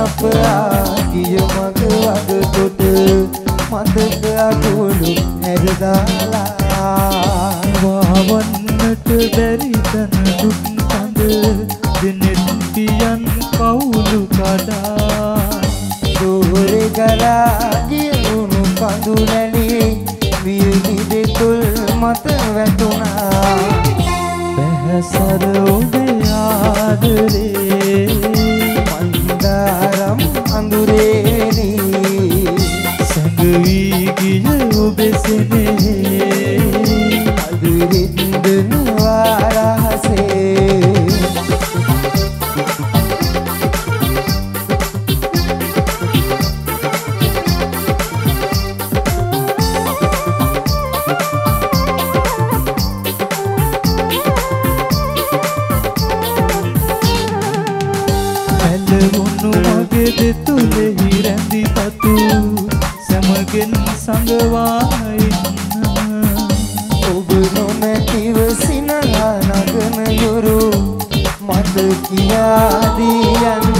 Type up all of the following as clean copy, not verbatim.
අප ආගිය මග වග කොට මතක අකුළු හැරදාලා වවන්නට බැරි තන දුක් කඳ දිනෙත් පියන් කවුළු කඩා දෝරේ ගලා ගිය උණු කඳු නැලි වියලි දෙතුල් මත වැටුණා පැහැසර ඔබේ ආදරේ මන්දාරම් අඳුරේනි සැඟවී ගිය ඔබේ සෙනෙහේ අද හින්දනවා රහසේ දෙතුලෙහි රැඳි පතු සමගෙන් සඟවා ඉන්න ඔබ නොමැතිව සිනහා නගන යුරු මත කියාදී යන්න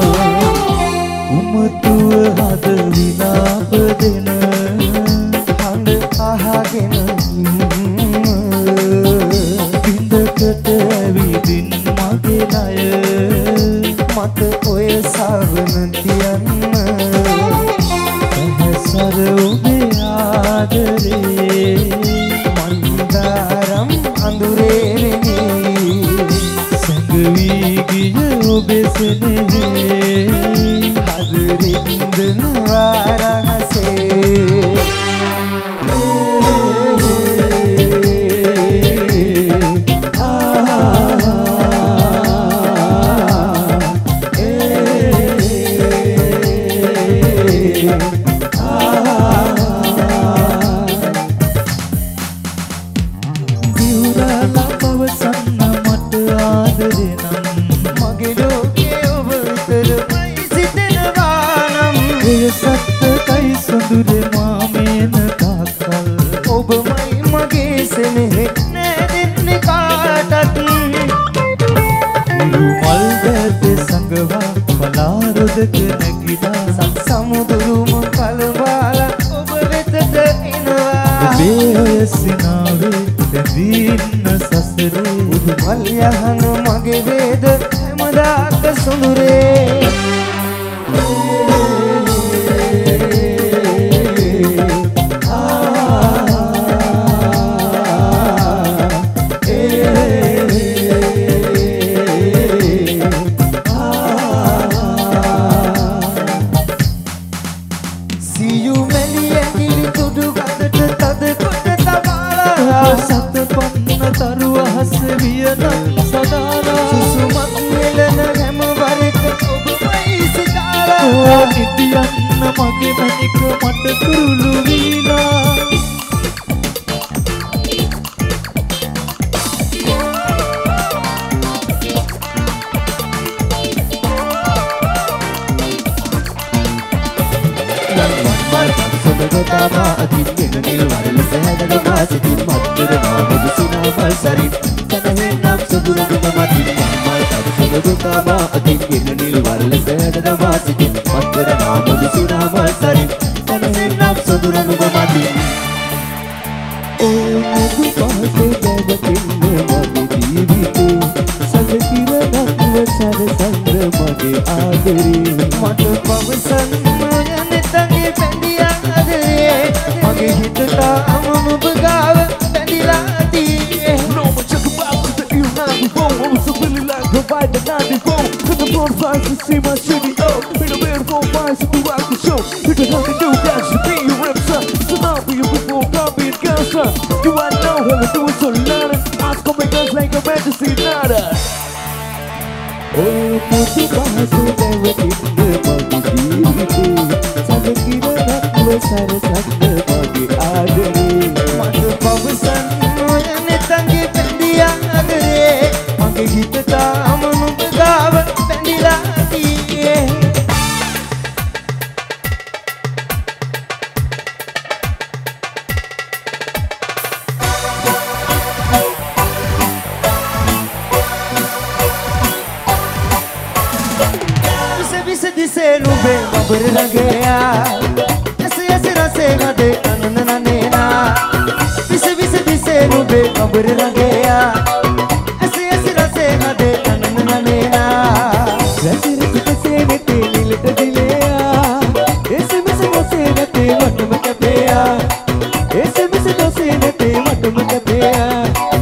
උමතුව හද විලාප දෙන හඬ අහගෙන බිඳකට ඇවිදින් මගේ ණය මත ඔය සවන තියන්න පැහැසර ඔබේ ආදරේ මන්දාරම් අඳුරේනි සැඟවී ගිය ඔබේ සෙනෙහේ අද හින්දනවා රහසේ සමුදුරුම කලබාලා ඔබ වෙතට එනවා ඔබේ සිනාවේ දැවින්න සසරේ උදු මල් යහන මගේ වේද හැමදාක සුඳුරේ නිතියන්න මගේ මැනික මට කුරුළු වීලා සොබගතාමා අතින් ගෙන නිල් වරල සහැදන මාසිතින් මත්තර නාමද සිනාමල් සරින් තනහෙන්නම් සුදුරුගම මතින් මම්මල් තද සොබගතාමා අතින් ගෙන නිල් වරල සහැදන මාසිතින් මත්තර නාමද සිනාමල් සරින් තනහෙන්නම් සුදුරුගම මතින් ඕ මුදු පහසේ දැවතින්න මගේ ජීවිතේ සඳකිරනක්ව සරසන්ද මගේ ආදරේ මට පවසන්න යනෙතගේ පැඳියා අදරේ මගේ හිතට අමනුබ ගාව පැඳිලා තියේ No one check about to the E94 I was so really like provide the 94 to the front flies to see my city up in a rare for miles to rock the show you can have to do that to be your represent so now for you before copy and cancer you I know how to do it so loud ask come make us like a majesty nada oh putu pahasu dewatin magi jivite සඳකිරනක්ව සරසන්න මගේ ආදරේ මට පවසන්න යනෙතගේ පැඳියා අදරේ මගේ හිතට අමනුබ ගාව පැඳිලා තියේ දිසේ නුඹේ වඹර රඟයා ඇස රසේ ගදේ අනනනනේනා විස දිසේ නුඹේ වඹර රඟයා ඇස රසේ ගදේ අනනනනේනා රසිර සිතසේ නෙතේ නිලට දිලයා එසෙමස නොසේ නැතේ වටම කැපෙයා එසෙමස නොසේ නැතේ වටම කැපෙයා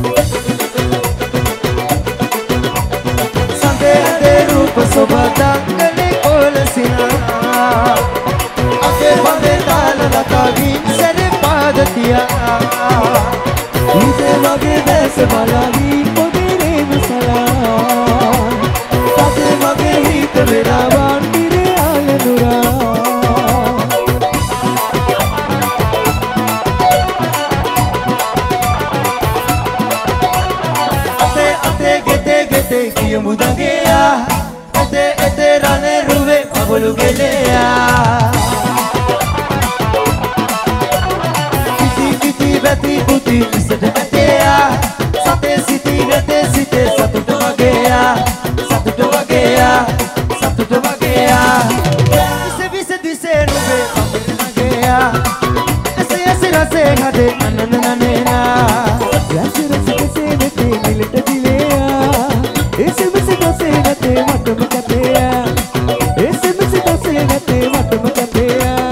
සඳේ රූප සොබදංගලේ කොලසිනා අගේ වදේ තාල ලතාවී සැරේ පාදතියා ඉතේ මගේ දැස බලවී පොදිරේ විසලා සතේ මගේ හිත වෙලාවන් ඉරේ ආලනුරා අතේ ගෙතේ කියමු දඟයා එතේ රනේ රුවේ පබලු ගෙලයා කිති බැති පුති ඉසට ඇතයා සතේ සිටි නැතේ සිටේ සතුට වගේයා විස දිසේ නුඹේ පබලු නගේයා ඇස රසේ ගදේ අනනනනේනා රස රසිකසේ නැතේ නිලට දිලයා එසෙමස දොසේ නැතේ වටම කැපෙයා එසෙමස දොසේ නැතේ වටම කැපෙයා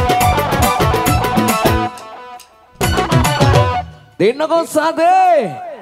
දෙන්නකෝ සාදේ